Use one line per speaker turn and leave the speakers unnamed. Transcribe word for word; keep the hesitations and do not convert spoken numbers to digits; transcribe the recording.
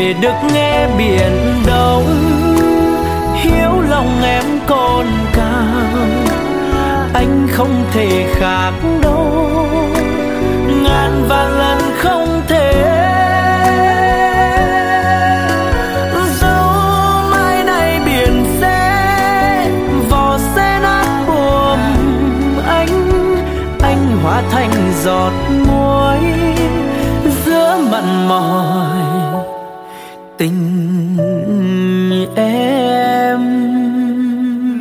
để được nghe biển đông hiếu lòng em còn cao. Anh không thể khác đâu, ngàn vạn lần không thể. Dẫu mai này biển sẽ vò sẽ nát buồm anh, anh hóa thành giọt muối giữa mặn mòi tình